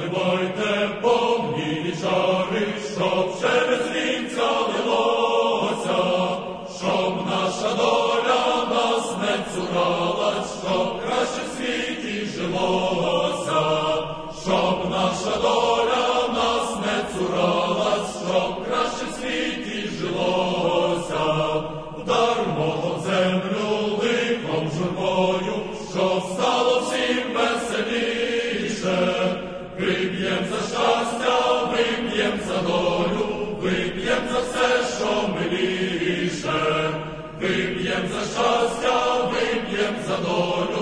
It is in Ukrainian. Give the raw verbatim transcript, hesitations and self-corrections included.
розливайте повні чари, щоб через вінця лилося, щоб наша доля нас не цуралась, щоб краще в світі жилося, щоб наша доля нас не цуралась, щоб краще в світі жилося. Вдармо в землю лихом журбою, щоб стало всім веселіше. Вип'єм за щастя, вип'єм за долю, вип'єм за все, що миліше. Вип'єм за щастя, вип'єм за долю,